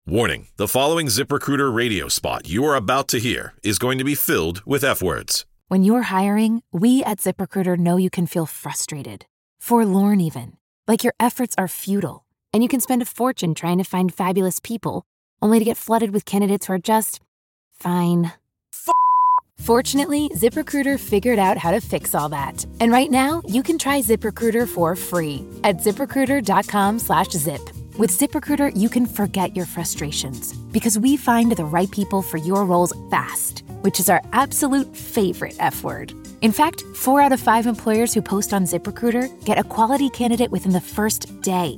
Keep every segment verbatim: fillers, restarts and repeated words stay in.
Warning, the following ZipRecruiter radio spot you are about to hear is going to be filled with F-words. When you're hiring, we at ZipRecruiter know you can feel frustrated, forlorn even, like your efforts are futile, and you can spend a fortune trying to find fabulous people, only to get flooded with candidates who are just fine. F- Fortunately, ZipRecruiter figured out how to fix all that. And right now, you can try ZipRecruiter for free at ZipRecruiter.com slash zip. With ZipRecruiter, you can forget your frustrations because we find the right people for your roles fast, which is our absolute favorite F word. In fact, four out of five employers who post on ZipRecruiter get a quality candidate within the first day.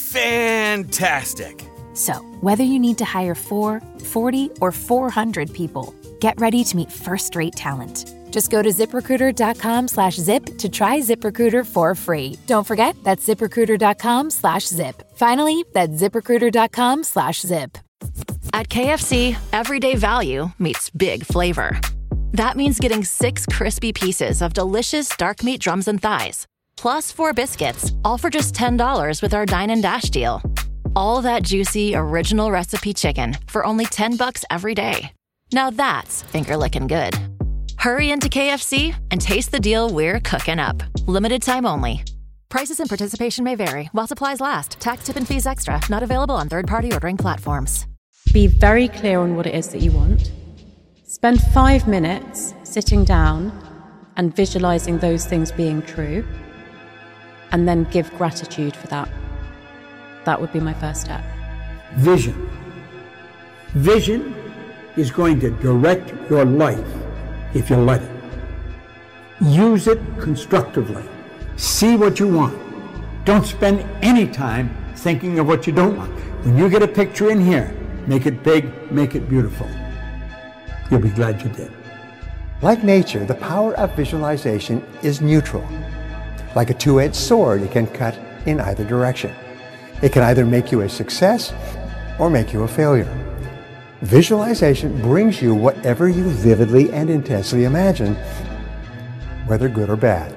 Fantastic. So, whether you need to hire four, forty, or four hundred people, get ready to meet first-rate talent. Just go to ZipRecruiter.com slash zip to try ZipRecruiter for free. Don't forget, that's ZipRecruiter.com slash zip. Finally, that's ZipRecruiter.com slash zip. At K F C, everyday value meets big flavor. That means getting six crispy pieces of delicious dark meat drums and thighs, plus four biscuits, all for just ten dollars with our Dine and Dash deal. All that juicy, original recipe chicken for only ten bucks every day. Now that's finger-licking good. Hurry into K F C and taste the deal we're cooking up. Limited time only. Prices and participation may vary while supplies last. Tax, tip, and fees extra. Not available on third-party ordering platforms. Be very clear on what it is that you want. Spend five minutes sitting down and visualizing those things being true, and then give gratitude for that. That would be my first step. Vision. Vision is going to direct your life if you let it. Use it constructively. See what you want. Don't spend any time thinking of what you don't want. When you get a picture in here, make it big, make it beautiful. You'll be glad you did. Like nature, the power of visualization is neutral. Like a two-edged sword, it can cut in either direction. It can either make you a success or make you a failure. Visualization brings you whatever you vividly and intensely imagine, whether good or bad.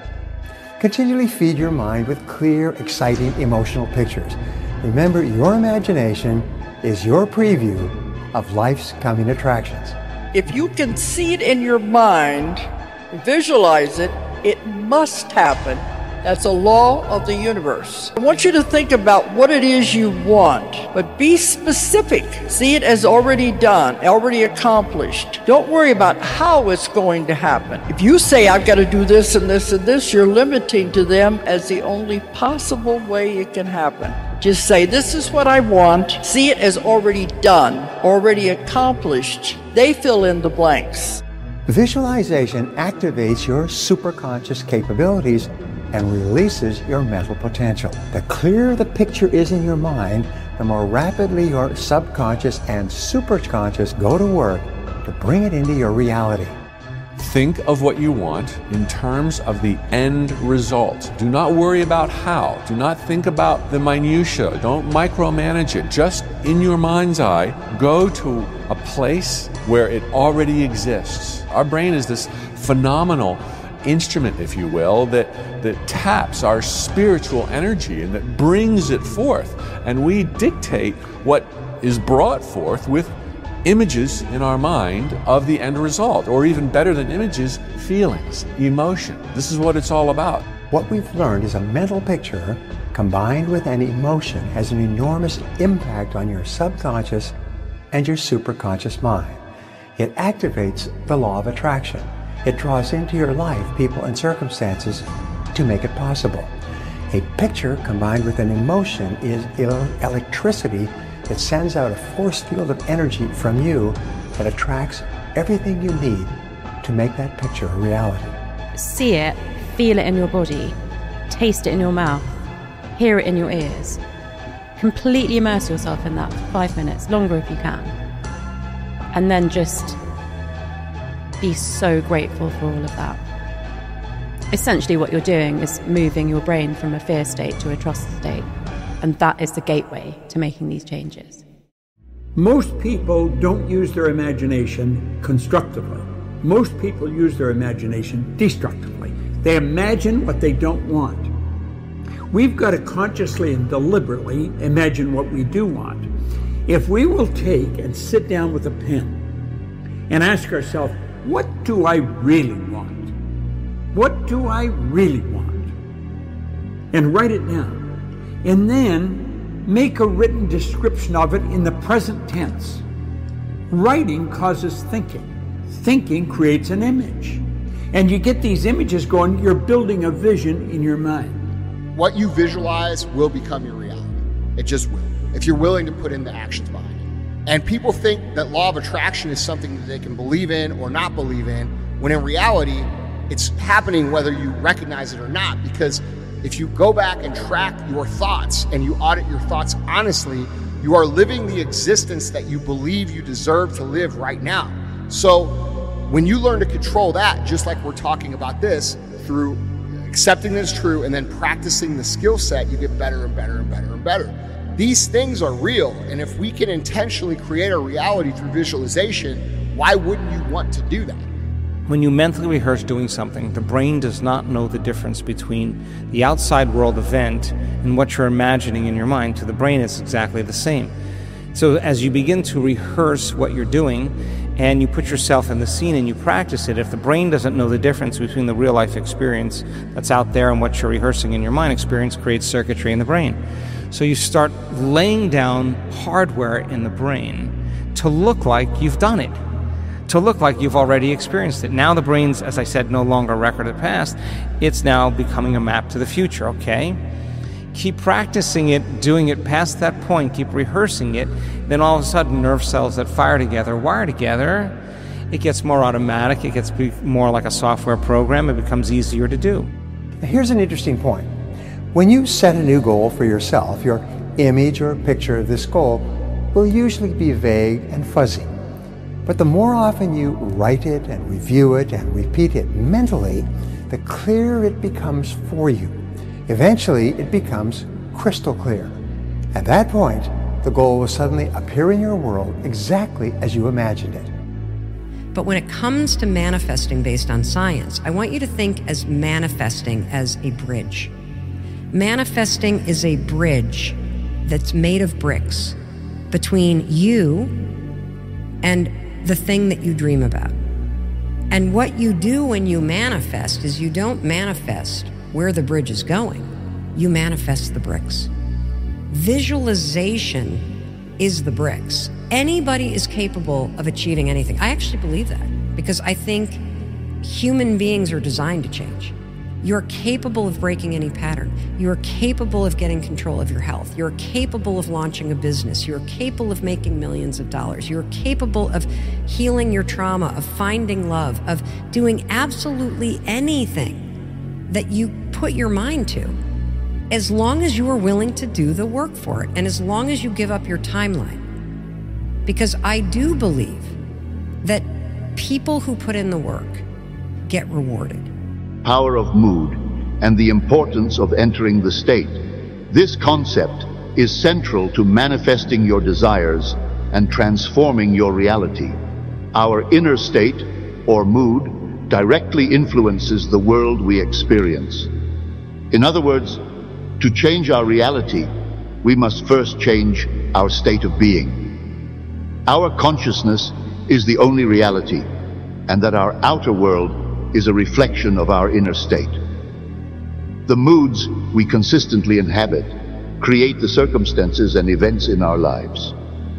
Continually feed your mind with clear, exciting, emotional pictures. Remember, your imagination is your preview of life's coming attractions. If you can see it in your mind, visualize it, it must happen. That's a law of the universe. I want you to think about what it is you want, but be specific. See it as already done, already accomplished. Don't worry about how it's going to happen. If you say, I've got to do this and this and this, you're limiting to them as the only possible way it can happen. Just say, this is what I want. See it as already done, already accomplished. They fill in the blanks. Visualization activates your superconscious capabilities and releases your mental potential. The clearer the picture is in your mind, the more rapidly your subconscious and superconscious go to work to bring it into your reality. Think of what you want in terms of the end result. Do not worry about how. Do not think about the minutia. Don't micromanage it. Just in your mind's eye, go to a place where it already exists. Our brain is this phenomenal instrument, if you will, that, that taps our spiritual energy and that brings it forth. And we dictate what is brought forth with images in our mind of the end result, or even better than images, feelings, emotion. This is what it's all about. What we've learned is a mental picture combined with an emotion has an enormous impact on your subconscious and your superconscious mind. It activates the law of attraction. It draws into your life people and circumstances to make it possible. A picture combined with an emotion is electricity that sends out a force field of energy from you that attracts everything you need to make that picture a reality. See it, feel it in your body, taste it in your mouth, hear it in your ears. Completely immerse yourself in that for five minutes, longer if you can. And then just be so grateful for all of that. Essentially what you're doing is moving your brain from a fear state to a trust state. And that is the gateway to making these changes. Most people don't use their imagination constructively. Most people use their imagination destructively. They imagine what they don't want. We've got to consciously and deliberately imagine what we do want. If we will take and sit down with a pen and ask ourselves, what do I really want? What do I really want? And write it down. And then make a written description of it in the present tense. Writing causes thinking. Thinking creates an image. And you get these images going, you're building a vision in your mind. What you visualize will become your reality. It just will, if you're willing to put in the actions behind it. And people think that law of attraction is something that they can believe in or not believe in, when in reality, it's happening whether you recognize it or not. Because if you go back and track your thoughts and you audit your thoughts honestly, you are living the existence that you believe you deserve to live right now. So when you learn to control that, just like we're talking about this, through accepting that it's true and then practicing the skill set, you get better and better and better and better. These things are real, and if we can intentionally create a reality through visualization, why wouldn't you want to do that? When you mentally rehearse doing something, the brain does not know the difference between the outside world event and what you're imagining in your mind. To the brain, it's exactly the same. So as you begin to rehearse what you're doing, and you put yourself in the scene and you practice it, if the brain doesn't know the difference between the real-life experience that's out there and what you're rehearsing in your mind, experience creates circuitry in the brain. So you start laying down hardware in the brain to look like you've done it, to look like you've already experienced it. Now the brain's, as I said, no longer a record of the past. It's now becoming a map to the future, okay? Keep practicing it, doing it past that point, keep rehearsing it, then all of a sudden nerve cells that fire together, wire together, it gets more automatic, it gets more like a software program, it becomes easier to do. Here's an interesting point. When you set a new goal for yourself, your image or picture of this goal will usually be vague and fuzzy. But the more often you write it and review it and repeat it mentally, the clearer it becomes for you. Eventually, it becomes crystal clear. At that point, the goal will suddenly appear in your world exactly as you imagined it. But when it comes to manifesting based on science, I want you to think as manifesting as a bridge. Manifesting is a bridge that's made of bricks between you and the thing that you dream about. And what you do when you manifest is you don't manifest where the bridge is going, you manifest the bricks. Visualization is the bricks. Anybody is capable of achieving anything. I actually believe that because I think human beings are designed to change. You're capable of breaking any pattern. You're capable of getting control of your health. You're capable of launching a business. You're capable of making millions of dollars. You're capable of healing your trauma, of finding love, of doing absolutely anything that you put your mind to, as long as you are willing to do the work for it and as long as you give up your timeline. Because I do believe that people who put in the work get rewarded. Power of mood and the importance of entering the state. This concept is central to manifesting your desires and transforming your reality. Our inner state, or mood, directly influences the world we experience. In other words, to change our reality, we must first change our state of being. Our consciousness is the only reality, and that our outer world is a reflection of our inner state. The moods we consistently inhabit create the circumstances and events in our lives.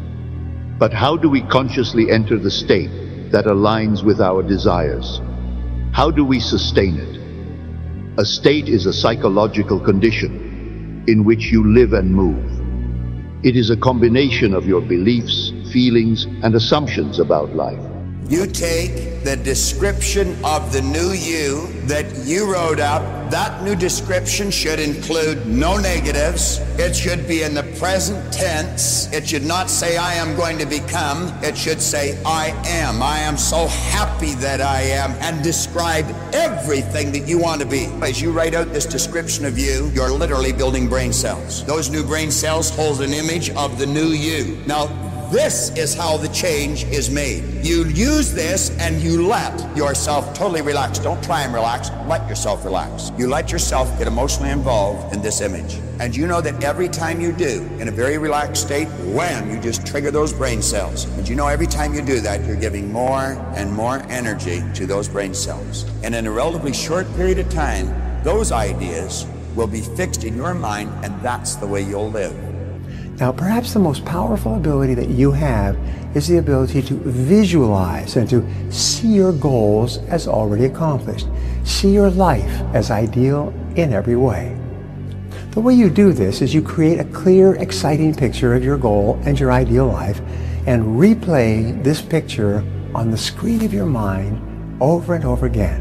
But how do we consciously enter the state that aligns with our desires? How do we sustain it? A state is a psychological condition in which you live and move. It is a combination of your beliefs, feelings, and assumptions about life. You take the description of the new you that you wrote up. That new description should include no negatives. It should be in the present tense. It should not say, I am going to become. It should say, I am. I am so happy that I am, and describe everything that you want to be. As you write out this description of you, you're literally building brain cells. Those new brain cells hold an image of the new you. Now, this is how the change is made. You use this and you let yourself totally relax. Don't try and relax, let yourself relax. You let yourself get emotionally involved in this image. And you know that every time you do, in a very relaxed state, wham, you just trigger those brain cells. And you know every time you do that, you're giving more and more energy to those brain cells. And in a relatively short period of time, those ideas will be fixed in your mind, and that's the way you'll live. Now, perhaps the most powerful ability that you have is the ability to visualize and to see your goals as already accomplished. See your life as ideal in every way. The way you do this is you create a clear, exciting picture of your goal and your ideal life and replay this picture on the screen of your mind over and over again.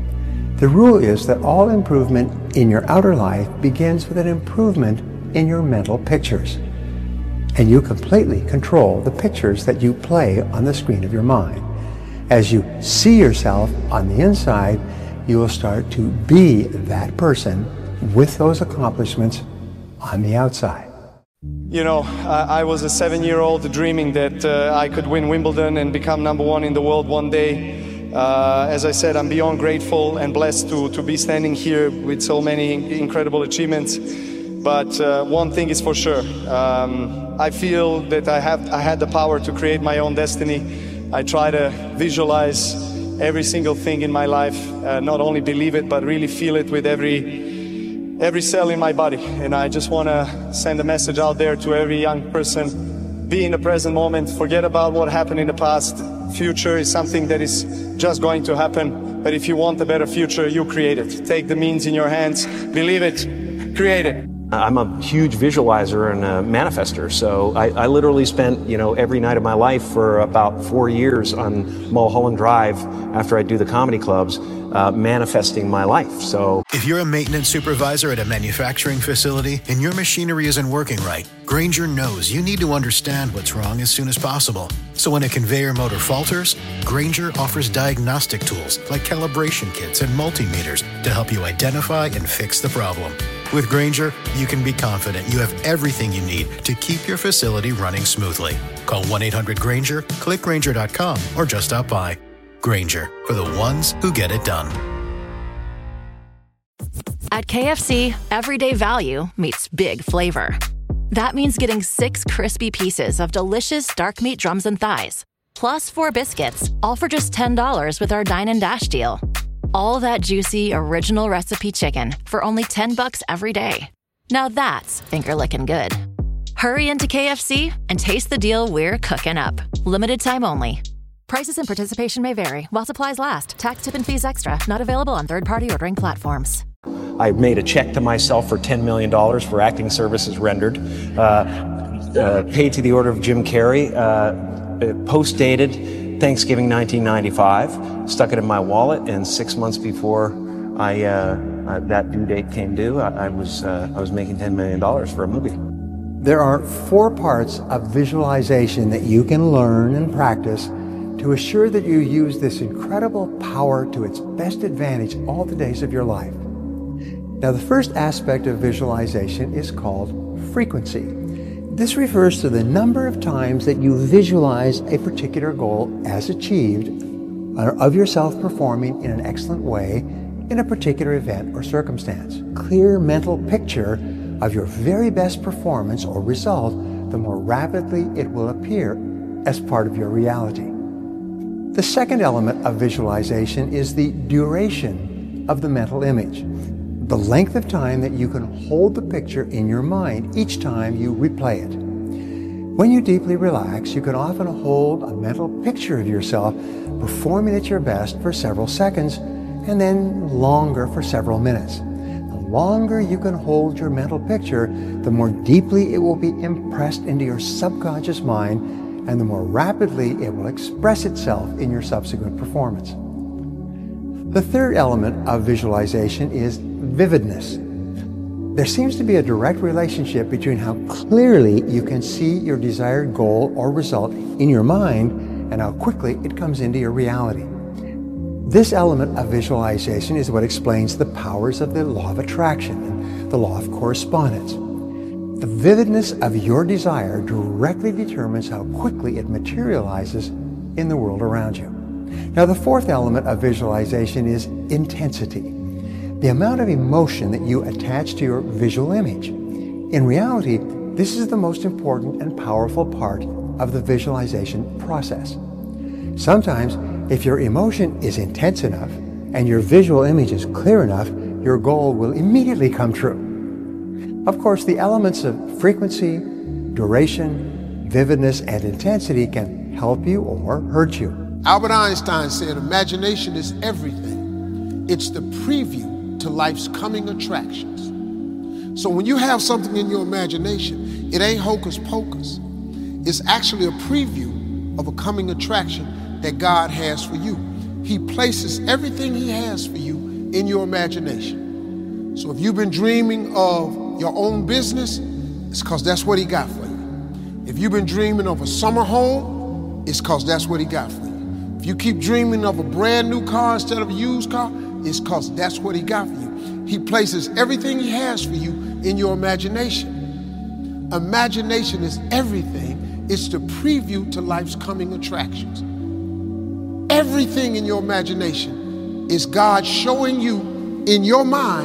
The rule is that all improvement in your outer life begins with an improvement in your mental pictures. And you completely control the pictures that you play on the screen of your mind. As you see yourself on the inside, you will start to be that person with those accomplishments on the outside. You know, I, I was a seven-year-old dreaming that uh, I could win Wimbledon and become number one in the world one day. Uh, as I said, I'm beyond grateful and blessed to, to be standing here with so many incredible achievements. But uh, one thing is for sure, um, I feel that I have I had the power to create my own destiny. I try to visualize every single thing in my life, uh, not only believe it, but really feel it with every every cell in my body. And I just want to send a message out there to every young person: be in the present moment, forget about what happened in the past. Future is something that is just going to happen, but if you want a better future, you create it. Take the means in your hands, believe it, create it. I'm a huge visualizer and a manifester, so I, I literally spent, you know, every night of my life for about four years on Mulholland Drive after I do the comedy clubs, uh, manifesting my life. So if you're a maintenance supervisor at a manufacturing facility and your machinery isn't working right, Grainger knows you need to understand what's wrong as soon as possible. So when a conveyor motor falters, Grainger offers diagnostic tools like calibration kits and multimeters to help you identify and fix the problem. With Grainger, you can be confident you have everything you need to keep your facility running smoothly. Call one eight hundred Grainger, click Grainger dot com, or just stop by. Grainger, for the ones who get it done. At K F C, everyday value meets big flavor. That means getting six crispy pieces of delicious dark meat drums and thighs, plus four biscuits, all for just ten dollars with our Dine and Dash deal. All that juicy, original recipe chicken for only ten bucks every day. Now that's finger-licking good. Hurry into K F C and taste the deal we're cooking up. Limited time only. Prices and participation may vary while supplies last. Tax, tip, and fees extra. Not available on third-party ordering platforms. I made a check to myself for ten million dollars for acting services rendered, uh, uh, paid to the order of Jim Carrey, uh, post-dated Thanksgiving nineteen ninety-five, stuck it in my wallet, and six months before I uh, uh, that due date came due, I, I was uh, I was making ten million dollars for a movie. There are four parts of visualization that you can learn and practice to assure that you use this incredible power to its best advantage all the days of your life. Now, the first aspect of visualization is called frequency. This refers to the number of times that you visualize a particular goal as achieved, of yourself performing in an excellent way in a particular event or circumstance. Clear mental picture of your very best performance or result, the more rapidly it will appear as part of your reality. The second element of visualization is the duration of the mental image, the length of time that you can hold the picture in your mind each time you replay it. When you deeply relax, you can often hold a mental picture of yourself performing at your best for several seconds and then longer for several minutes. The longer you can hold your mental picture, the more deeply it will be impressed into your subconscious mind, and the more rapidly it will express itself in your subsequent performance. The third element of visualization is vividness. There seems to be a direct relationship between how clearly you can see your desired goal or result in your mind and how quickly it comes into your reality. This element of visualization is what explains the powers of the law of attraction and the law of correspondence. The vividness of your desire directly determines how quickly it materializes in the world around you. Now, the fourth element of visualization is intensity, the amount of emotion that you attach to your visual image. In reality, this is the most important and powerful part of the visualization process. Sometimes, if your emotion is intense enough and your visual image is clear enough, your goal will immediately come true. Of course, the elements of frequency, duration, vividness, and intensity can help you or hurt you. Albert Einstein said, imagination is everything. It's the preview to life's coming attractions. So when you have something in your imagination, it ain't hocus pocus. It's actually a preview of a coming attraction that God has for you. He places everything He has for you in your imagination. So if you've been dreaming of your own business, it's because that's what He got for you. If you've been dreaming of a summer home, it's because that's what He got for you. If you keep dreaming of a brand new car instead of a used car, it's because that's what He got for you. He places everything He has for you in your imagination. Imagination is everything. It's the preview to life's coming attractions. Everything in your imagination is God showing you in your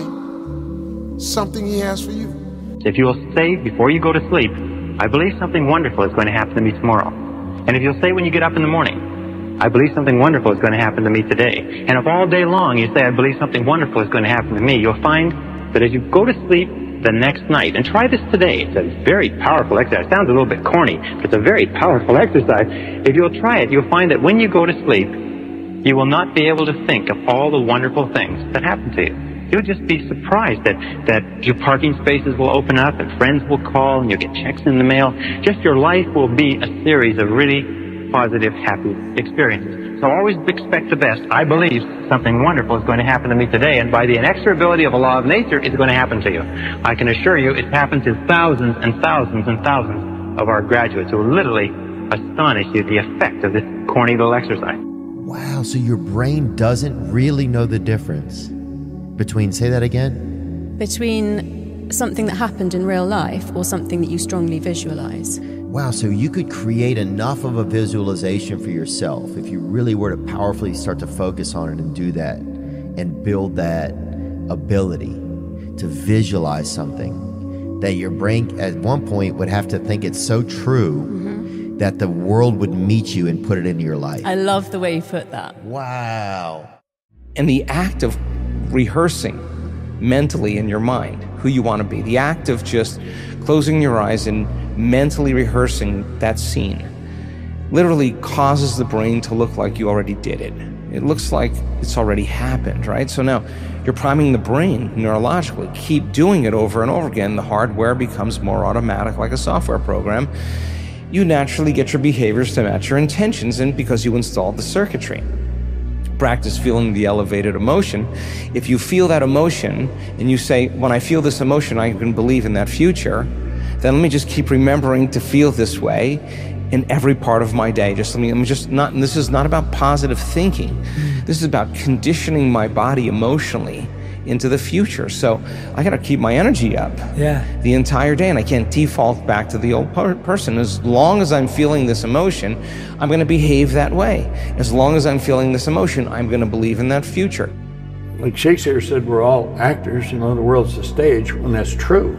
mind something He has for you. If you will say before you go to sleep, I believe something wonderful is going to happen to me tomorrow. And if you'll say when you get up in the morning, I believe something wonderful is going to happen to me today. And if all day long you say, I believe something wonderful is going to happen to me, you'll find that as you go to sleep the next night, and try this today, it's a very powerful exercise. It sounds a little bit corny, but it's a very powerful exercise. If you'll try it, you'll find that when you go to sleep, you will not be able to think of all the wonderful things that happen to you. You'll just be surprised that, that your parking spaces will open up and friends will call and you'll get checks in the mail. Just your life will be a series of really positive, happy experiences. So always expect the best. I believe something wonderful is going to happen to me today, and by the inexorability of a law of nature, it's going to happen to you. I can assure you it's happened to thousands and thousands and thousands of our graduates who will literally astonish you the effect of this corny little exercise. Wow, so your brain doesn't really know the difference between, say that again? Between something that happened in real life or something that you strongly visualize. Wow, so you could create enough of a visualization for yourself if you really were to powerfully start to focus on it and do that and build that ability to visualize something that your brain at one point would have to think it's so true mm-hmm. that the world would meet you and put it into your life. I love the way you put that. Wow. And the act of rehearsing mentally in your mind who you want to be, the act of just closing your eyes and mentally rehearsing that scene literally causes the brain to look like you already did it. It looks like it's already happened, right? So now you're priming the brain neurologically. Keep doing it over and over again. The hardware becomes more automatic, like a software program. You naturally get your behaviors to match your intentions, and because you installed the circuitry. Practice feeling the elevated emotion. If you feel that emotion and you say, when I feel this emotion, I can believe in that future, then let me just keep remembering to feel this way in every part of my day. Just let me, I'm just not, and this is not about positive thinking. This is about conditioning my body emotionally into the future. So I gotta keep my energy up yeah. the entire day, and I can't default back to the old per- person. As long as I'm feeling this emotion, I'm gonna behave that way. As long as I'm feeling this emotion, I'm gonna believe in that future. Like Shakespeare said, we're all actors, you know, the world's the stage, when that's true.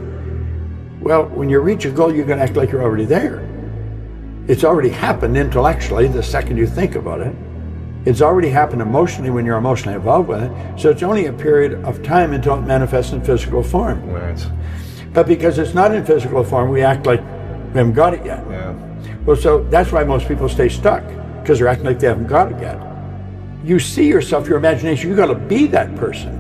Well, when you reach a goal, you're gonna act like you're already there. It's already happened intellectually the second you think about it. It's already happened emotionally when you're emotionally involved with it. So it's only a period of time until it manifests in physical form. Right. But because it's not in physical form, we act like we haven't got it yet. Yeah. Well, so that's why most people stay stuck, because they're acting like they haven't got it yet. You see yourself, your imagination, you gotta be that person.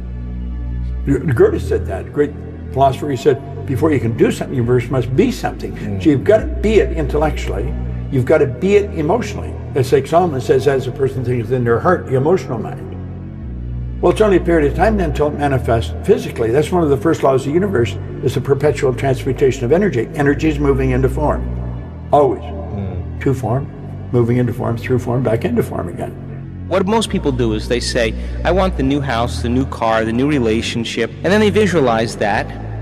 Goethe said that, great philosopher. He said, before you can do something, you first must be something. Mm. So you've got to be it intellectually, you've got to be it emotionally. It's like Solomon says, as a person thinks in their heart, the emotional mind. Well, it's only a period of time then until it manifests physically. That's one of the first laws of the universe, is the perpetual transmutation of energy. Energy is moving into form, always. Mm. To form, moving into form, through form, back into form again. What most people do is they say, I want the new house, the new car, the new relationship, and then they visualize that.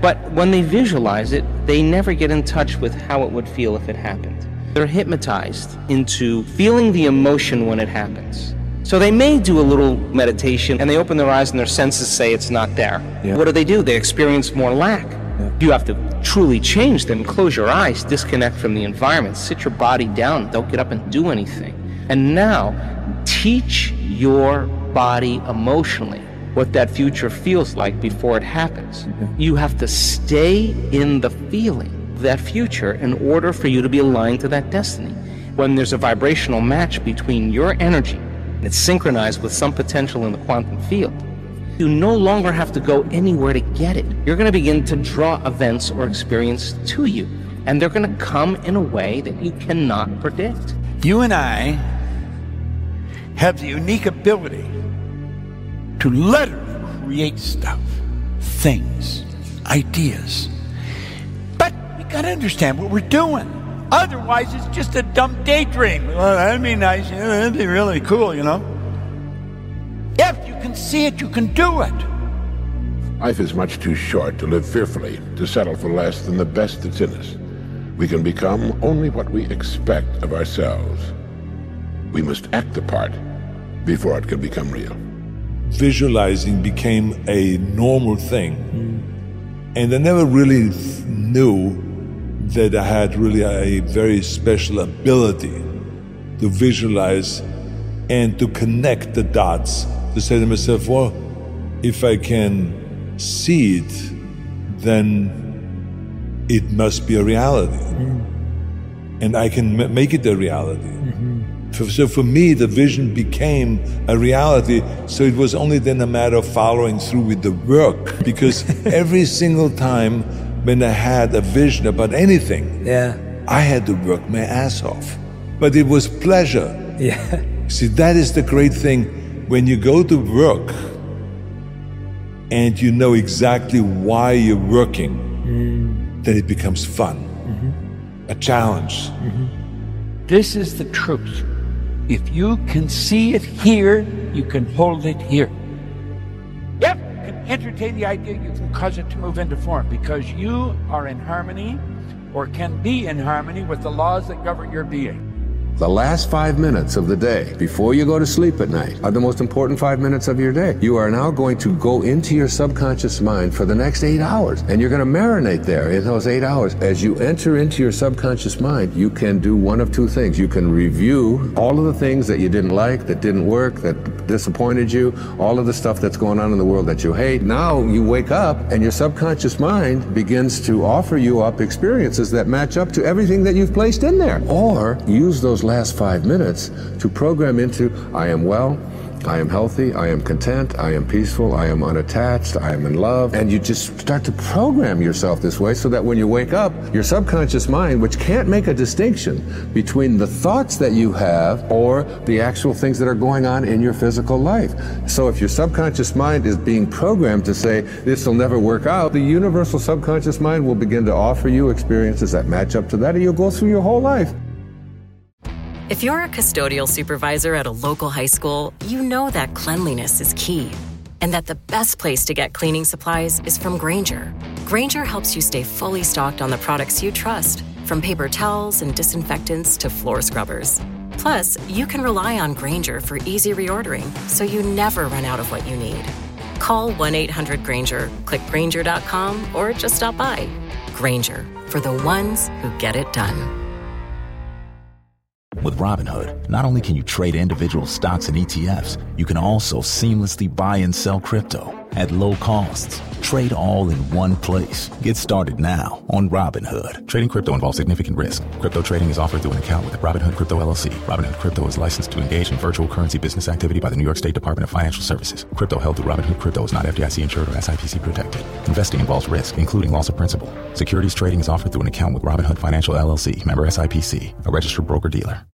But when they visualize it, they never get in touch with how it would feel if it happened. They're hypnotized into feeling the emotion when it happens. So they may do a little meditation and they open their eyes and their senses say it's not there. Yeah. What do they do? They experience more lack. Yeah. You have to truly change them. Close your eyes, disconnect from the environment, sit your body down, don't get up and do anything. And now, teach your body emotionally what that future feels like before it happens. Mm-hmm. You have to stay in the feeling of that future in order for you to be aligned to that destiny. When there's a vibrational match between your energy and it's synchronized with some potential in the quantum field, you no longer have to go anywhere to get it. You're going to begin to draw events or experience to you, and they're going to come in a way that you cannot predict. You and I have the unique ability to literally create stuff, things, ideas. But we got to understand what we're doing. Otherwise, it's just a dumb daydream. Well, that'd be nice. Yeah, that'd be really cool, you know? If you can see it, you can do it. Life is much too short to live fearfully, to settle for less than the best that's in us. We can become only what we expect of ourselves. We must act the part before it can become real. Visualizing became a normal thing. Mm. And I never really knew that I had really a very special ability to visualize and to connect the dots, to say to myself, well, if I can see it, then it must be a reality. Mm. And I can m- make it a reality. Mm-hmm. So, so for me, the vision became a reality, so it was only then a matter of following through with the work, because every single time when I had a vision about anything, yeah, I had to work my ass off. But it was pleasure. Yeah. See, that is the great thing. When you go to work and you know exactly why you're working, mm. then it becomes fun, mm-hmm. a challenge. Mm-hmm. This is the truth. If you can see it here, you can hold it here. Yep, you can entertain the idea, you can cause it to move into form, because you are in harmony, or can be in harmony, with the laws that govern your being. The last five minutes of the day, before you go to sleep at night, are the most important five minutes of your day. You are now going to go into your subconscious mind for the next eight hours, and you're going to marinate there in those eight hours. As you enter into your subconscious mind, you can do one of two things. You can review all of the things that you didn't like, that didn't work, that disappointed you, all of the stuff that's going on in the world that you hate. Now you wake up, and your subconscious mind begins to offer you up experiences that match up to everything that you've placed in there. Or use those last five minutes to program into, I am well, I am healthy, I am content, I am peaceful, I am unattached, I am in love. And you just start to program yourself this way, so that when you wake up, your subconscious mind, which can't make a distinction between the thoughts that you have or the actual things that are going on in your physical life. So if your subconscious mind is being programmed to say, this will never work out, the universal subconscious mind will begin to offer you experiences that match up to that, and you'll go through your whole life. If you're a custodial supervisor at a local high school, you know that cleanliness is key, and that the best place to get cleaning supplies is from Grainger. Grainger helps you stay fully stocked on the products you trust, from paper towels and disinfectants to floor scrubbers. Plus, you can rely on Grainger for easy reordering, so you never run out of what you need. Call one eight hundred Grainger, click Grainger dot com, or just stop by. Grainger, for the ones who get it done. With Robinhood, not only can you trade individual stocks and E T Fs, you can also seamlessly buy and sell crypto at low costs. Trade all in one place. Get started now on Robinhood. Trading crypto involves significant risk. Crypto trading is offered through an account with Robinhood Crypto L L C. Robinhood Crypto is licensed to engage in virtual currency business activity by the New York State Department of Financial Services. Crypto held through Robinhood Crypto is not F D I C insured or S I P C protected. Investing involves risk, including loss of principal. Securities trading is offered through an account with Robinhood Financial L L C, member S I P C, a registered broker-dealer.